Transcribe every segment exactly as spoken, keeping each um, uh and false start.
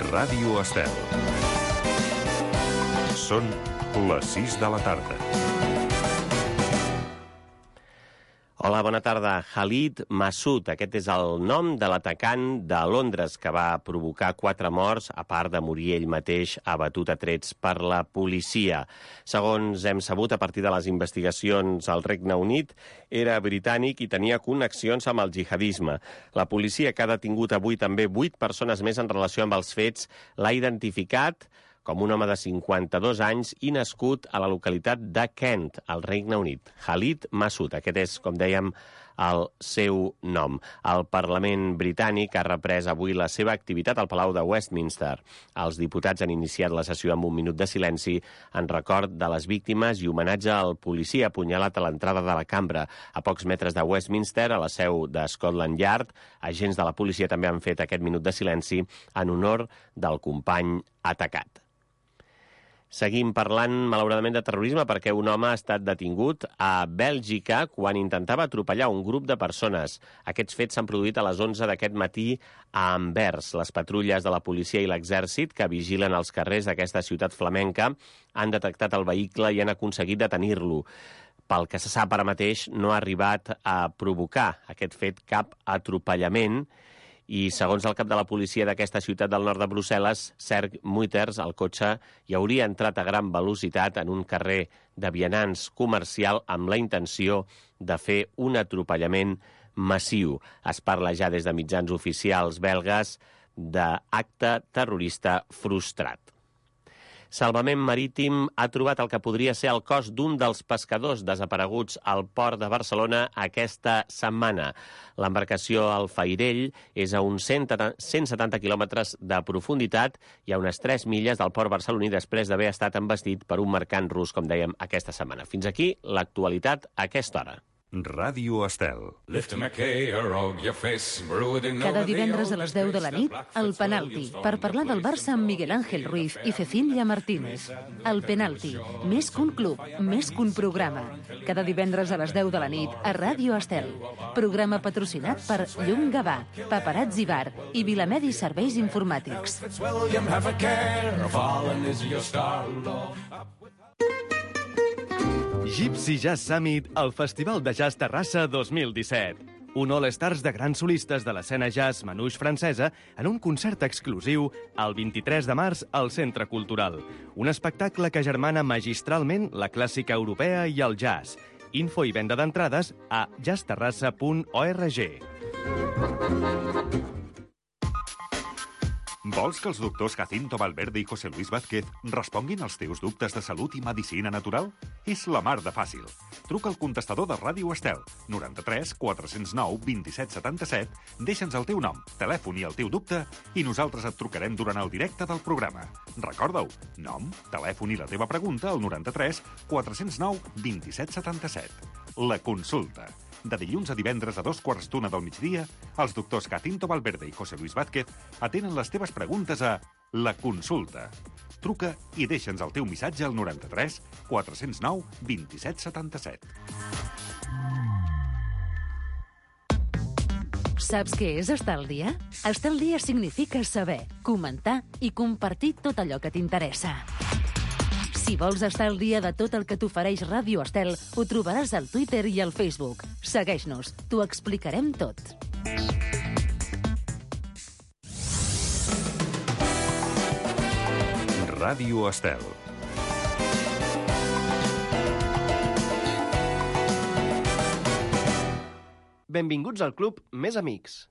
Ràdio Estel. Són les sis de la tarda. Hola, bona tarda. Khalid Massoud, aquest és el nom de l'atacant de Londres que va provocar quatre morts, a part de morir ell mateix abatut a trets per la policia. Segons hem sabut a partir de les investigacions al Regne Unit, era britànic i tenia connexions amb el jihadisme. La policia, que ha detingut avui també vuit persones més en relació amb els fets, l'ha identificat com un home de cinquanta-dos anys i nascut a la localitat de Kent, al Regne Unit. Khalid Massoud, aquest és, com dèiem, el seu nom. El Parlament britànic ha reprès avui la seva activitat al Palau de Westminster. Els diputats han iniciat la sessió amb un minut de silenci en record de les víctimes i homenatge al policia apunyalat a l'entrada de la cambra. A pocs metres de Westminster, a la seu de Scotland Yard, agents de la policia també han fet aquest minut de silenci en honor del company atacat. Seguim parlant, malauradament, de terrorisme perquè un home ha estat detingut a Bèlgica quan intentava atropellar un grup de persones. Aquests fets s'han produït a les onze d'aquest matí a Anvers. Les patrulles de la policia i l'exèrcit que vigilen els carrers d'aquesta ciutat flamenca han detectat el vehicle i han aconseguit detenir-lo. Pel que se sap ara mateix, no ha arribat a provocar aquest fet cap atropellament. I, segons el cap de la policia d'aquesta ciutat del nord de Brussel·les, Serge Muiters, el cotxe hi hauria entrat a gran velocitat en un carrer de vianants comercial amb la intenció de fer un atropellament massiu. Es parla ja des de mitjans oficials belgues d'acte terrorista frustrat. Salvament Marítim ha trobat el que podria ser el cos d'un dels pescadors desapareguts al port de Barcelona aquesta setmana. L'embarcació El Fairell és a uns cent setanta quilòmetres de profunditat i a unes tres milles del port barceloní després d'haver estat embestit per un mercant rus, com dèiem, aquesta setmana. Fins aquí l'actualitat a aquesta hora. Ràdio Estel. Cada divendres a les deu de la nit, el Penalti, per parlar del Barça amb Miguel Ángel Ruiz i Cecilia Martínez. El Penalti, més que un club, més que un programa. Cada divendres a les deu de la nit a Ràdio Estel. Programa patrocinat per Llum Gavà, Paparazzi Bar i Vilamedi Serveis Informàtics. Gypsy Jazz Summit, el Festival de Jazz Terrassa dos mil disset. Un all-stars de grans solistes de l'escena jazz manouche francesa en un concert exclusiu el vint-i-tres de març al Centre Cultural. Un espectacle que germana magistralment la clàssica europea i el jazz. Info i venda d'entrades a jazz terrassa punt org. Vols que els doctors Jacinto Valverde i José Luis Vázquez responguin als teus dubtes de salut i medicina natural? És la mar de fàcil. Truca al contestador de Ràdio Estel, noranta-tres quatre cents nou vint-i-set setanta-set, deixa'ns el teu nom, telèfon i el teu dubte i nosaltres et trucarem durant el directe del programa. Recorda-ho, nom, telèfon i la teva pregunta al noranta-tres quatre cents nou vint-i-set setanta-set. La consulta. De dilluns a divendres a dos quarts d'una del migdia, els doctors Jacinto Valverde i José Luis Vázquez atenen les teves preguntes a La Consulta. Truca i deixa'ns el teu missatge al noranta-tres quatre cents nou vint-i-set setanta-set. Saps què és estar al dia? Estar al dia significa saber, comentar i compartir tot allò que t'interessa. Si vols estar al dia de tot el que t'ofereix Ràdio Estel, ho trobaràs al Twitter i al Facebook. Segueix-nos, t'ho explicarem tot. Ràdio Estel. Benvinguts al club Més Amics.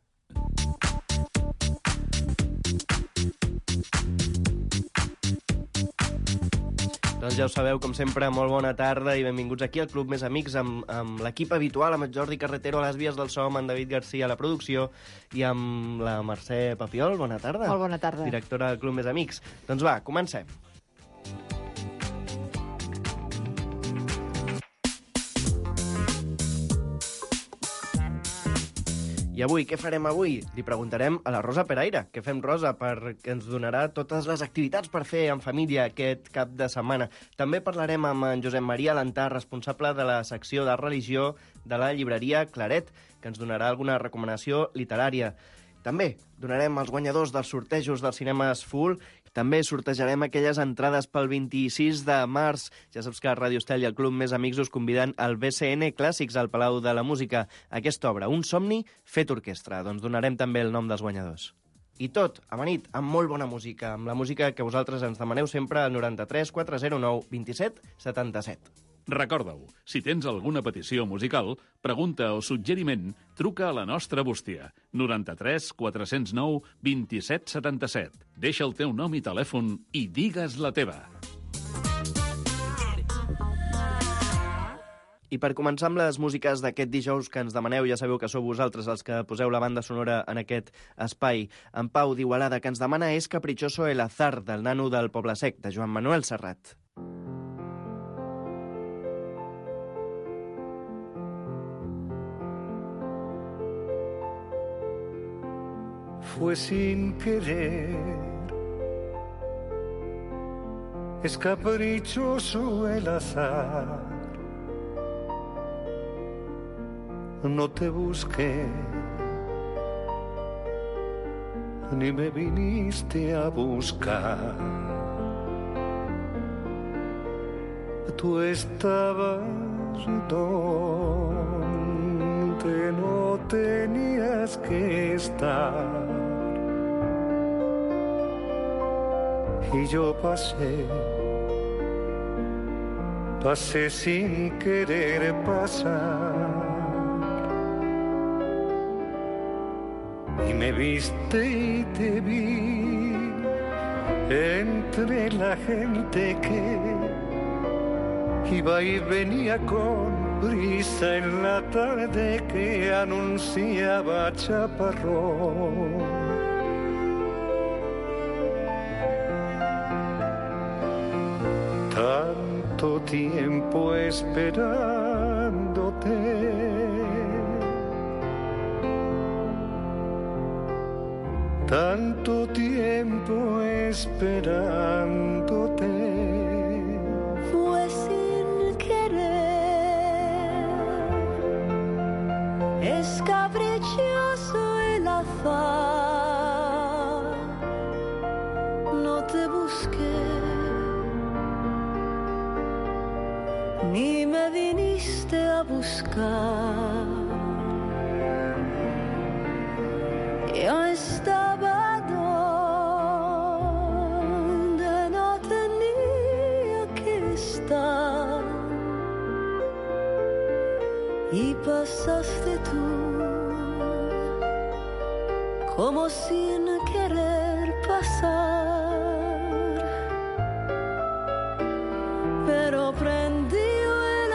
Doncs ja ho sabeu, com sempre, molt bona tarda i benvinguts aquí al Club Més Amics amb, amb l'equip habitual, amb el Jordi Carretero a les vies del so, amb en David Garcia a la producció i amb la Mercè Papiol. Bona tarda. Molt bona tarda. Directora del Club Més Amics. Doncs va, comencem. I avui, què farem avui? Li preguntarem a la Rosa Peraire. Què fem, Rosa? Perquè ens donarà totes les activitats per fer en família aquest cap de setmana. També parlarem amb en Josep Maria Lantà, responsable de la secció de religió de la llibreria Claret, que ens donarà alguna recomanació literària. També donarem els guanyadors dels sortejos dels cinemes Full. També sortejarem aquelles entrades pel vint-i-sis de març. Ja saps que Ràdio Estel i el Club Més Amics us conviden al B C N Clàssics al Palau de la Música. Aquesta obra, Un somni fet orquestra. Doncs donarem també el nom dels guanyadors. I tot, amanit, amb molt bona música, amb la música que vosaltres ens demaneu sempre al noranta-tres quatre zero nou vint set setanta-set. Recorda-ho, si tens alguna petició musical, pregunta o suggeriment, truca a la nostra bústia, noranta-tres quatre zero nou vint set setanta-set. Deixa el teu nom i telèfon i digues la teva. I per començar amb les músiques d'aquest dijous que ens demaneu, ja sabeu que sou vosaltres els que poseu la banda sonora en aquest espai. En Pau d'Igualada, que ens demana és Caprichoso el azar, del nano del Poble Sec, de Joan Manuel Serrat. Fue sin querer, es caprichoso el azar, no te busqué, ni me viniste a buscar, tú estabas donde no tenías que estar. Y yo pasé, pasé sin querer pasar. Y me viste y te vi entre la gente que iba y venía con prisa en la tarde que anunciaba chaparrón. Tanto tiempo esperándote, tanto tiempo esperándote. Fue sin querer, es caprichoso el azar, no te busqué, ni me viniste a buscar. Yo estaba donde no tenía que estar y pasaste tú como sin querer pasar, pero prendí el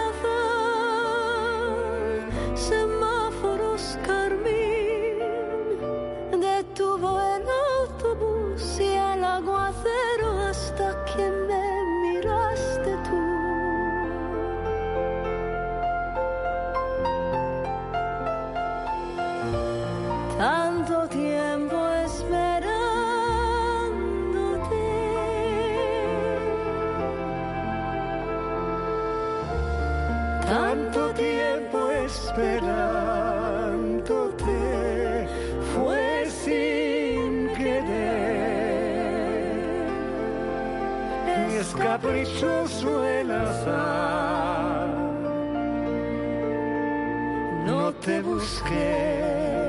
azar, semáforos carmín, detuvo el autobús y el aguacero hasta que me miraste tú. Tanto tiempo esperándote, tanto tiempo esperándote, fue sin querer, es caprichoso el azar, no te busqué,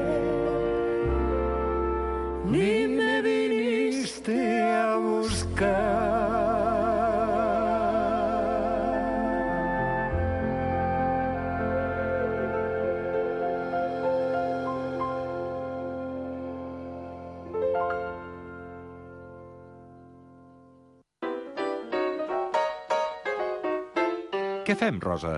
ni me viniste a buscar. Què fem, Rosa?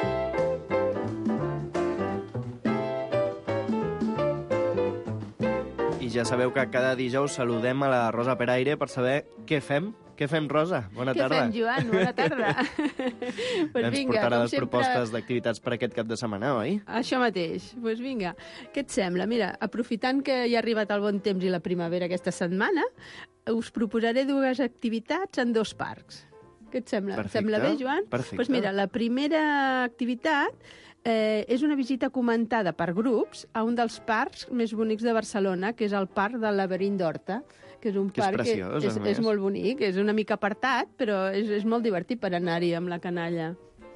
I ja sabeu que cada dijous saludem a la Rosa Peraire per saber què fem. Què fem, Rosa? Bona Què tarda. fem, Joan? Bona tarda. Pues Ens vinga, portarà com les sempre- propostes d'activitats per aquest cap de setmana, oi? Això mateix. Doncs pues vinga, què et sembla? Mira, aprofitant que ja ha arribat el bon temps i la primavera aquesta setmana, us proposaré dues activitats en dos parcs. Què et sembla? Perfecte, Sembla bé, Joan? perfecte. Doncs pues mira, la primera activitat Eh, és una visita comentada per grups a un dels parcs més bonics de Barcelona, que és el Parc del Laberint d'Horta, que és un que és parc preciós, que és, és molt bonic, és una mica apartat, però és, és molt divertit per anar-hi amb la canalla.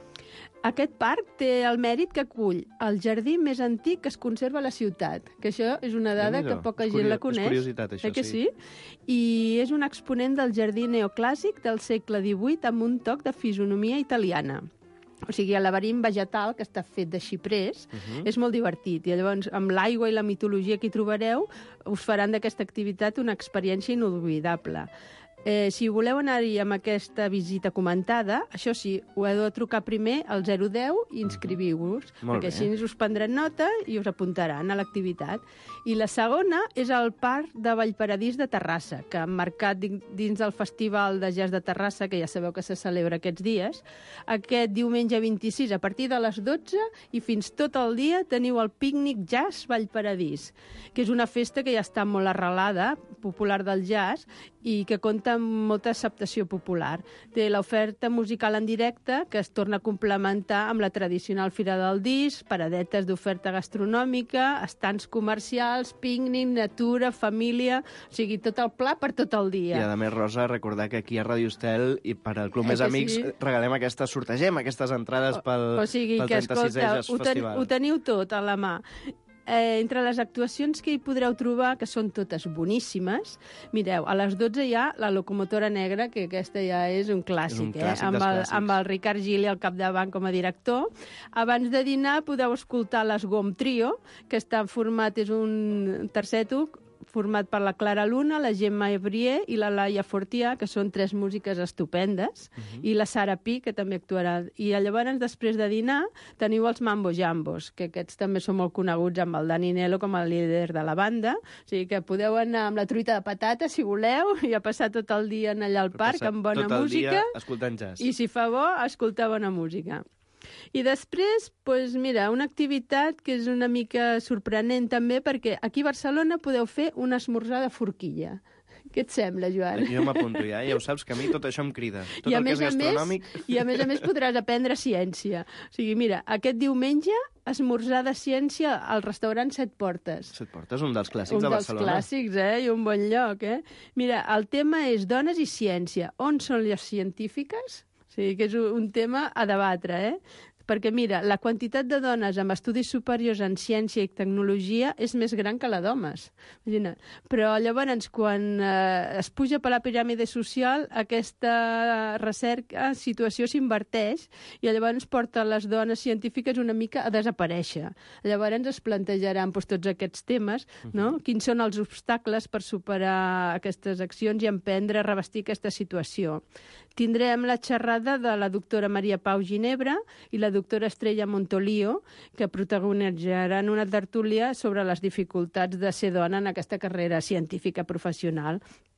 Aquest parc té el mèrit que acull el jardí més antic que es conserva a la ciutat, que això és una dada que poca gent la coneix. És curiositat, això, eh que sí. sí. I és un exponent del jardí neoclàssic del segle divuit amb un toc de fisonomia italiana. O sigui, el laberint vegetal, que està fet de xiprers, uh -huh. és molt divertit. I llavors, amb l'aigua i la mitologia que hi trobareu, us faran d'aquesta activitat una experiència inolvidable. Eh, si voleu anar-hi amb aquesta visita comentada, això sí, ho heu de trucar primer al zero deu i inscriviu-vos, uh -huh. perquè així us prendran nota i us apuntaran a l'activitat. I la segona és el Parc de Vallparadís de Terrassa, que emmarcat dins del Festival de Jazz de Terrassa, que ja sabeu que se celebra aquests dies, aquest diumenge vint-i-sis, a partir de les dotze i fins tot el dia, teniu el Pícnic Jazz Vallparadís, que és una festa que ja està molt arrelada, popular del jazz, i que compta amb molta acceptació popular. Té l'oferta musical en directe, que es torna a complementar amb la tradicional Fira del Disc, paradetes d'oferta gastronòmica, estants comercials, pícnic, natura, família... O sigui, tot el pla per tot el dia. I, a més, Rosa, recordar que aquí a Ràdio Estel i per al Club Eh Més que Amics sí? regalem aquestes, sortegem aquestes entrades pel, O sigui, pel que, trenta-sisè escolta, Jazz ho, ten, Festival. ho teniu tot a la mà. Eh, entre les actuacions que hi podreu trobar, que són totes boníssimes, mireu, a les dotze hi ha la Locomotora Negra, que aquesta ja és un clàssic, És un clàssic eh? amb, dels el, clàssics. amb el Ricard Gili al capdavant com a director. Abans de dinar podeu escoltar l'Esgom Trio, que està format, és un terceto, format per la Clara Luna, la Gemma Ebrier i la Laia Fortià, que són tres músiques estupendes, uh -huh. i la Sara Pi, que també actuarà. I llavors, després de dinar, teniu els Mambo Jambos, que aquests també són molt coneguts amb el Dani Nelo com a líder de la banda. O sigui que podeu anar amb la truita de patata, si voleu, i a passar tot el dia en allà al parc amb bona tot el música. dia escoltant jazz. I, si fa bo, escoltar bona música. I després, doncs mira, una activitat que és una mica sorprenent també, perquè aquí a Barcelona podeu fer un esmorzar de forquilla. Què et sembla, Joan? Jo m'apunto ja, ja ho saps, que a mi tot això em crida. Tot I a el que més és a gastronòmic... Més, I a més a més podràs aprendre ciència. O sigui, mira, aquest diumenge esmorzar de ciència al restaurant Set Portes. Set Portes, un dels clàssics un de dels Barcelona. clàssics, eh? I un bon lloc, eh? Mira, el tema és dones i ciència. On són les científiques? O sigui, que és un tema a debatre, eh? Perquè, mira, la quantitat de dones amb estudis superiors en ciència i tecnologia és més gran que la d'homes. Imagina. Però llavors, quan eh, es puja per la piràmide social, aquesta recerca, situació s'inverteix i llavors porta les dones científiques una mica a desaparèixer. Llavors es plantejaran doncs, tots aquests temes, no? Quins són els obstacles per superar aquestes accions i emprendre a revestir aquesta situació. Tindrem la xerrada de la doctora Maria Pau Ginebra i la doctora Estrella Montolio, que protagonitzaran una tertúlia sobre les dificultats de ser dona en aquesta carrera científica professional.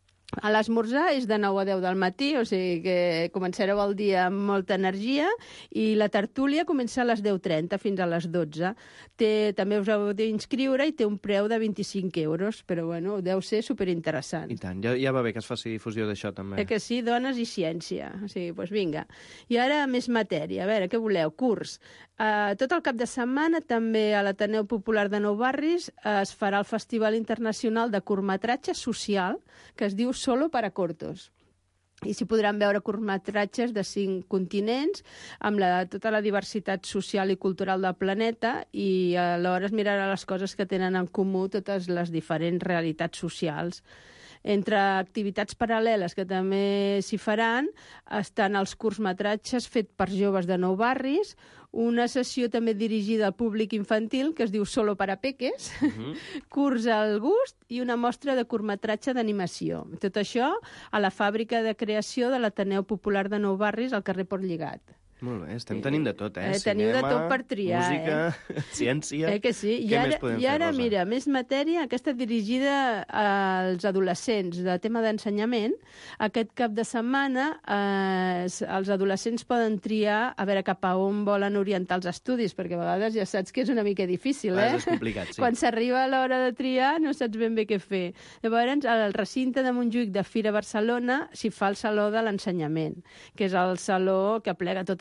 A l'esmorzar és de nou a deu del matí, o sigui que començareu el dia amb molta energia, i la tertúlia comença a les deu trenta fins a les dotze. Té, també us heu d'inscriure i té un preu de vint-i-cinc euros, però bueno, deu ser superinteressant. I tant, ja, ja va bé que es faci difusió d'això també. Eh que sí, dones i ciència. O sigui, doncs vinga. I ara més matèria. A veure, què voleu? Curs. Uh, tot el cap de setmana també a l'Ateneu Popular de Nou Barris uh, es farà el Festival Internacional de Curtmetratge Social, que es diu Solo para Cortos. I s'hi podran veure curtmetratges de cinc continents, amb la, tota la diversitat social i cultural del planeta, i alhora es mirarà les coses que tenen en comú totes les diferents realitats socials. Entre activitats paral·leles que també s'hi faran estan els curtmetratges fets per joves de Nou Barris, una sessió també dirigida al públic infantil que es diu Solo para Peques, uh -huh. curs al gust i una mostra de curtmetratge d'animació. Tot això a la fàbrica de creació de l'Ateneu Popular de Nou Barris al carrer Port Lligat. Molt bé, estem tenint de tot, eh? eh teniu Cinema, de tot per triar, música, eh? ciència... Eh que sí? I Què ara, més podem i fer, ara Rosa? mira, més matèria, aquesta dirigida als adolescents, de tema d'ensenyament. Aquest cap de setmana eh, els adolescents poden triar a veure cap a on volen orientar els estudis, perquè a vegades ja saps que és una mica difícil, eh? És complicat, sí. Quan s'arriba a l'hora de triar no saps ben bé què fer. Llavors, al recinte de Montjuïc de Fira Barcelona s'hi fa el Saló de l'Ensenyament, que és el saló que aplega tot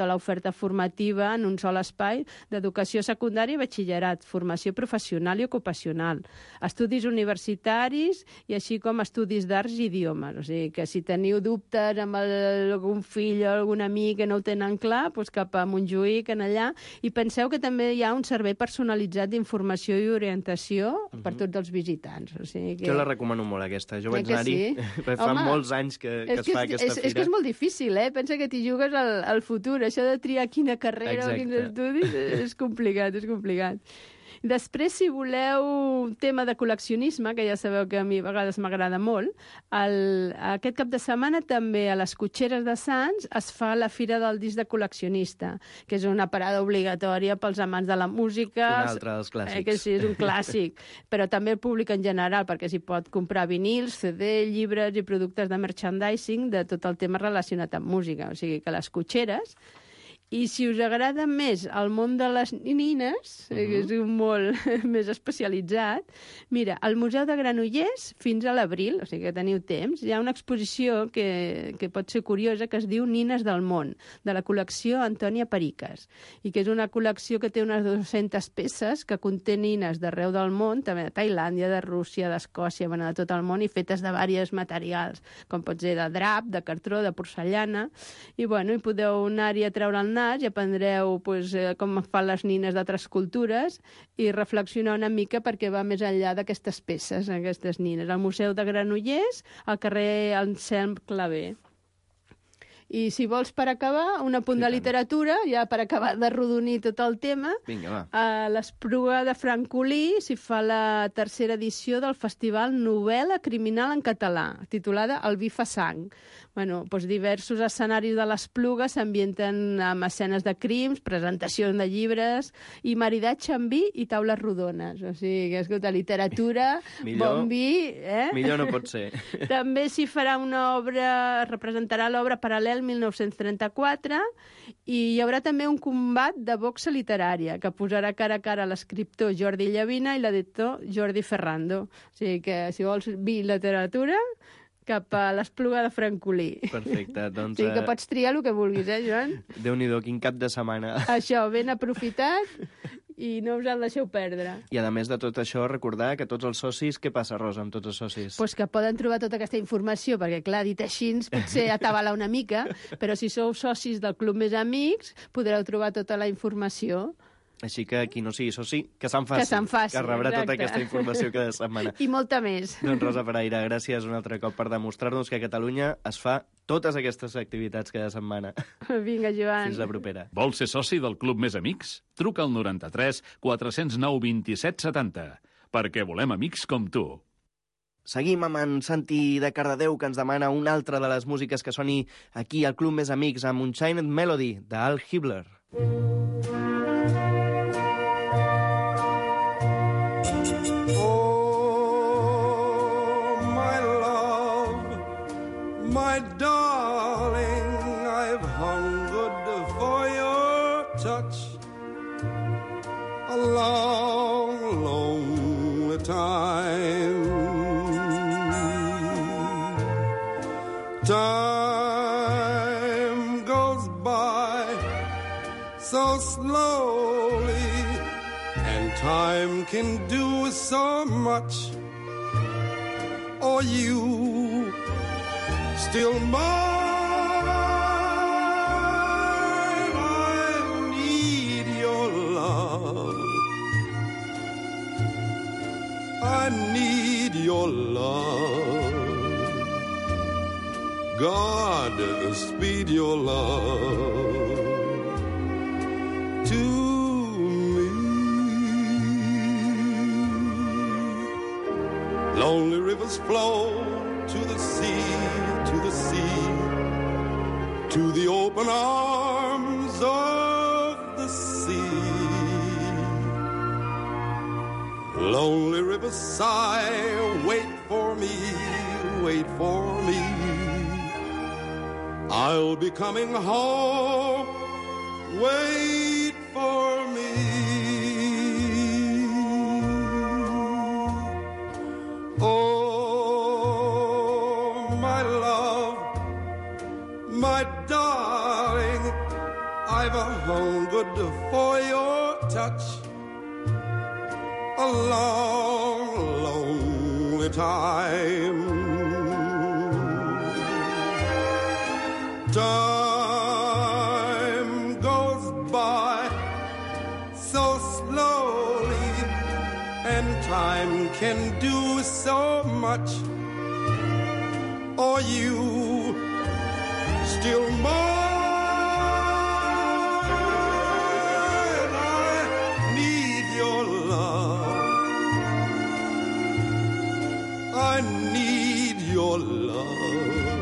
tota l'oferta formativa en un sol espai d'educació secundària i batxillerat, formació professional i ocupacional, estudis universitaris i així com estudis d'arts i idiomes. O sigui que si teniu dubtes amb el, algun fill o algun amic que no ho tenen clar, doncs cap a Montjuïc, en allà, i penseu que també hi ha un servei personalitzat d'informació i orientació uh-huh. per tots els visitants. O sigui que... Jo la recomano molt, aquesta. Jo vaig que anar-hi, sí? fa Home, molts anys que, que es fa és, aquesta és, fira. És que és molt difícil, eh? Pensa que t'hi jugues al, al futur. Això de triar quina carrera Exacte. o quins estudis és complicat, és complicat. Després, si voleu un tema de col·leccionisme, que ja sabeu que a mi a vegades m'agrada molt, el, aquest cap de setmana també a les Cotxeres de Sants es fa la Fira del Disc de Col·leccionista, que és una parada obligatòria pels amants de la música. Un altre dels clàssics. Eh, que sí, és un clàssic. Però també el públic en general, perquè s'hi pot comprar vinils, C D, llibres i productes de merchandising de tot el tema relacionat amb música. O sigui que les Cotxeres... I si us agrada més el món de les nines, uh-huh. que és un molt més especialitzat, mira, al Museu de Granollers, fins a l'abril, o sigui que teniu temps, hi ha una exposició que, que pot ser curiosa, que es diu Nines del món, de la col·lecció Antònia Periques, i que és una col·lecció que té unes dues-centes peces que conté nines d'arreu del món, també de Tailàndia, de Rússia, d'Escòcia, de tot el món, i fetes de diversos materials, com pot ser de drap, de cartró, de porcellana, i bueno, i podeu anar-hi a treure el nas i aprendreu pues, eh, com fan les nines d'altres cultures i reflexionar una mica perquè va més enllà d'aquestes peces, aquestes nines. Al Museu de Granollers, al carrer Anselm Clavé. I si vols, per acabar, un apunt sí, de literatura, ja per acabar de rodonir tot el tema. Vinga, va. A l'Espluga de Francolí s'hi fa la tercera edició del Festival Novel·la Criminal en Català, titulada El vi fa sang. Bueno, doncs diversos escenaris de l'Espluga s'ambienten amb escenes de crims, presentacions de llibres i maridatge amb vi i taules rodones. O sigui, que escolta, literatura, millor, bon vi... Eh? Millor no pot ser. També s'hi farà una obra, representarà l'obra Paral·lel mil nou-cents trenta-quatre i hi haurà també un combat de boxa literària que posarà cara a cara l'escriptor Jordi Llavina i l'editor Jordi Ferrando. O sigui que si vols vi i literatura, cap a l'Espluga de Francolí. Perfecte, doncs... O sigui que pots triar el que vulguis, eh, Joan? Déu-n'hi-do, quin cap de setmana. Això, ben aprofitat i no us el deixeu perdre. I a més de tot això, recordar que tots els socis... Què passa, Rosa, amb tots els socis? Pues que poden trobar tota aquesta informació, perquè, clar, dit així, potser atabala una mica, però si sou socis del Club Més Amics, podreu trobar tota la informació. Així que qui no sigui soci, que se'n faci. Que se'n faci, que rebrà exacte. Tota aquesta informació cada setmana. I molta més. Doncs Rosa Pereira, gràcies un altre cop per demostrar-nos que a Catalunya es fa totes aquestes activitats cada setmana. Vinga, Joan. Fins la propera. Vols ser soci del Club Més Amics? Truca al noranta-tres quatre zero nou vint-i-set setanta, perquè volem amics com tu. Seguim amb en Santi de Cardedeu, que ens demana una altra de les músiques que soni aquí al Club Més Amics, amb Unchained Melody, d'Al Hibbler. My darling, I've hungered for your touch a long, long time. Time goes by so slowly, and time can do so much. Oh, you still mine. I need your love. I need your love. God, speed your love to me. Lonely rivers flow to the sea, to the sea, to the open arms of the sea. Lonely rivers sigh, wait for me, wait for me. I'll be coming home, wait for me. Oh, my love, my darling, I've hungered for your touch a long, lonely time. Time goes by so slowly, and time can do so much. Are you still mine? I need your love.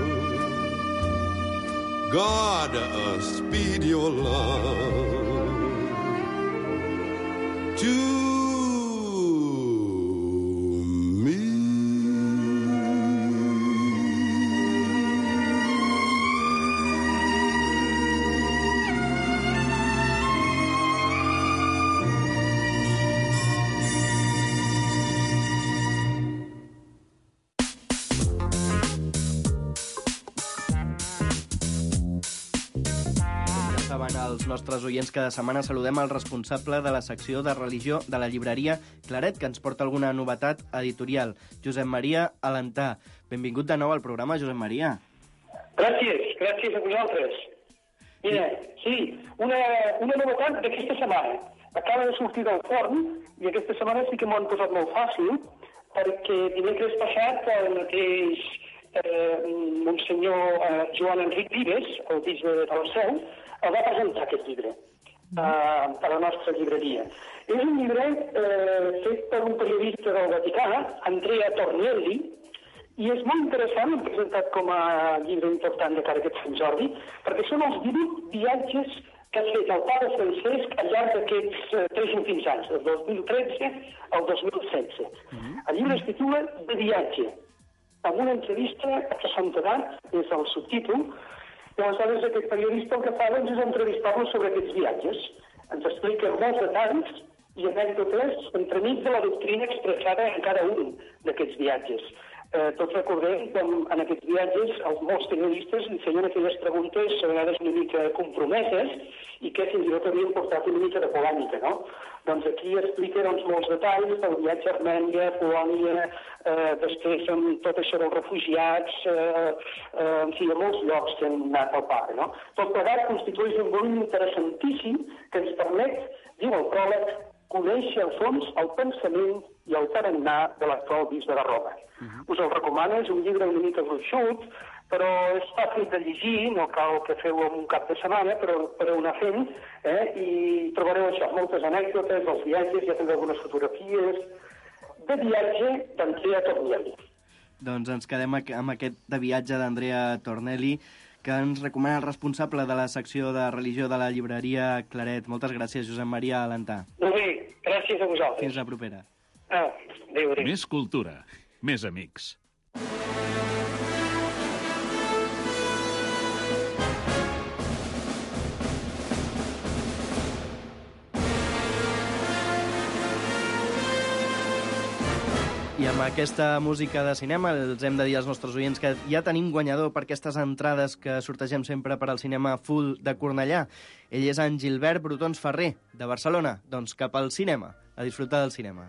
God, uh, speed your love to els nostres oients, cada setmana saludem el responsable de la secció de religió de la llibreria Claret, que ens porta alguna novetat editorial, Josep Maria Alentà. Benvingut de nou al programa, Josep Maria. Gràcies, gràcies a vosaltres. Mira, sí, una, una novetat d'aquesta setmana. Acaba de sortir del forn i aquesta setmana sí que m'ho han posat molt fàcil, perquè dimecres passat el mateix eh, Monsenyor eh, Joan Enric Vives, el bisbe de la Seu, el va presentar aquest llibre uh, a la nostra llibreria. És un llibre eh, fet per un periodista del Vaticà, Andrea Tornielli, i és molt interessant, l'hem presentat com a llibre important de cara a aquest Sant Jordi, perquè són els divuit viatges que ha fet el pare Francesc al llarg d'aquests eh, tres últims anys, del dos mil tretze al dos mil setze. Mm-hmm. El llibre es titula De viatge, amb una entrevista a Santedat, és el subtítol. I aleshores aquest periodista el que fa doncs, és entrevistar-lo sobre aquests viatges. Ens explica molts detalls i anècdotes entremig de la doctrina expressada en cada un d'aquests viatges. Eh, tots recordem com en aquests viatges els molts periodistes li feien aquelles preguntes a vegades una mica compromeses i que fins i tot havien portat una mica de polèmica, no? Doncs aquí explica doncs, molts detalls del viatge a Armènia, Polònia, eh, després amb tot això dels refugiats, eh, eh, en fi, a molts llocs que han anat al pare, no? Tot plegat constitueix un volum interessantíssim que ens permet, diu el pròleg, conèixer a fons el pensament i el tarannà de l'actual bisbe de Roma. Uh-huh. Us el recomano, és un llibre una mica gruixut, però és fàcil de llegir, no cal que feu en un cap de setmana, però, però anar fent, eh? I trobareu això, moltes anècdotes dels viatges, ja tindreu algunes fotografies de viatge d'Andrea Tornielli. Doncs ens quedem amb aquest de viatge d'Andrea Tornielli, que ens recomana el responsable de la secció de religió de la llibreria Claret. Moltes gràcies, Josep Maria Alentà. Molt bé, gràcies a vosaltres. Fins la propera. Ah, adéu, adéu. Més cultura, més amics. I amb aquesta música de cinema els hem de dir als nostres oients que ja tenim guanyador per aquestes entrades que sortegem sempre per al cinema Full de Cornellà. Ell és en Gilbert Brotons Ferrer, de Barcelona. Doncs cap al cinema, a disfrutar del cinema.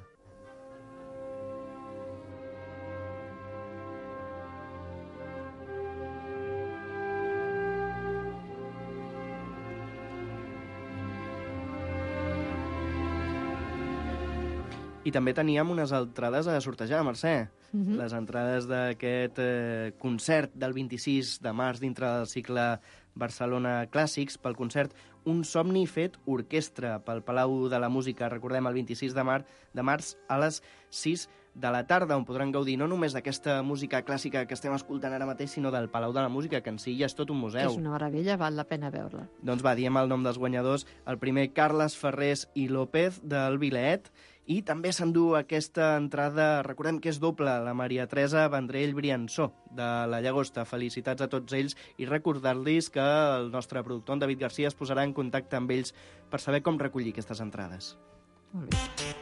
I també teníem unes entrades a sortejar, Mercè. Mm-hmm. Les entrades d'aquest eh, concert del vint-i-sis de març dintre del cicle Barcelona Clàssics, pel concert Un somni fet orquestra pel Palau de la Música. Recordem, el vint-i-sis de març, de març a les sis de la tarda, on podran gaudir no només d'aquesta música clàssica que estem escoltant ara mateix, sinó del Palau de la Música, que en si ja és tot un museu. És una meravella, val la pena veure-la. Doncs va, diem el nom dels guanyadors. El primer, Carles Ferrés i López, del Vilaet, i també s'endú aquesta entrada, recordem que és doble, la Maria Teresa Vendrell Briançó, de la Llagosta. Felicitats a tots ells i recordar-los que el nostre productor, en David Garcia, es posarà en contacte amb ells per saber com recollir aquestes entrades. Molt bé.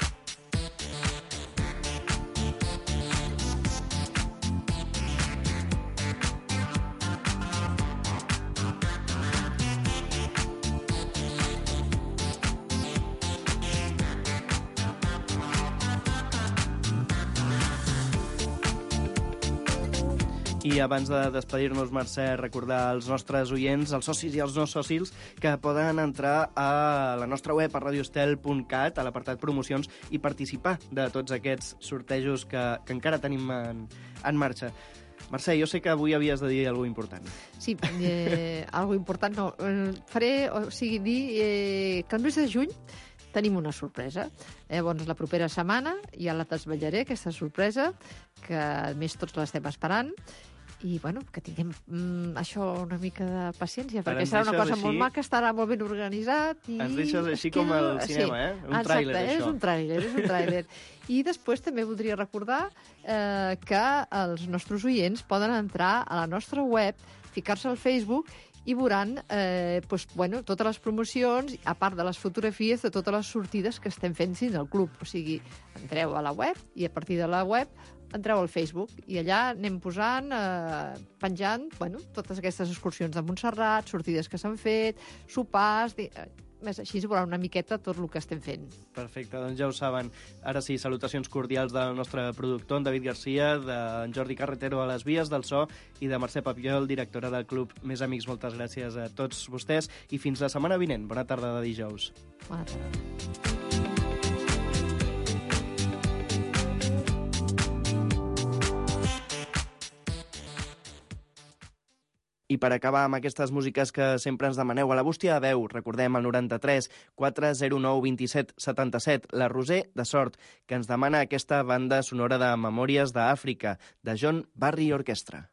I abans de despedir-nos, Mercè, recordar als nostres oients, als socis i als no socis, que poden entrar a la nostra web, a radioestel punt cat, a l'apartat promocions, i participar de tots aquests sortejos que, que encara tenim en, en marxa. Mercè, jo sé que avui havies de dir alguna important. Sí, eh, alguna important no. Eh, faré, o sigui, dir eh, que el mes de juny tenim una sorpresa. Eh, doncs la propera setmana ja la desvetllaré, aquesta sorpresa, que a més tots l'estem esperant. I, bueno, que tinguem mm, això una mica de paciència, perquè serà una cosa així, molt maca, estarà molt ben organitzat. I ens deixes així com al cinema, sí, eh? Un exacte, tràiler, és això. un tràiler, és un tràiler. I després també voldria recordar eh, que els nostres oients poden entrar a la nostra web, ficar-se al Facebook i veuran eh, pues, bueno, totes les promocions, a part de les fotografies de totes les sortides que estem fent dins del club. O sigui, entreu a la web i a partir de la web entreu al Facebook i allà anem posant, eh, penjant, bueno, totes aquestes excursions de Montserrat, sortides que s'han fet, sopars... Di... Més així es veurà una miqueta tot el que estem fent. Perfecte, doncs ja ho saben. Ara sí, salutacions cordials del nostre productor, en David Garcia, d'en Jordi Carretero a les vies del so i de Mercè Papiol, directora del Club Més Amics. Moltes gràcies a tots vostès i fins la setmana vinent. Bona tarda de dijous. Bona tarda. I per acabar amb aquestes músiques que sempre ens demaneu a la bústia de veu, recordem el noranta-tres quatre zero nou dos set set set, la Roser de Sort, que ens demana aquesta banda sonora de Memòries d'Àfrica, de John Barry Orchestra.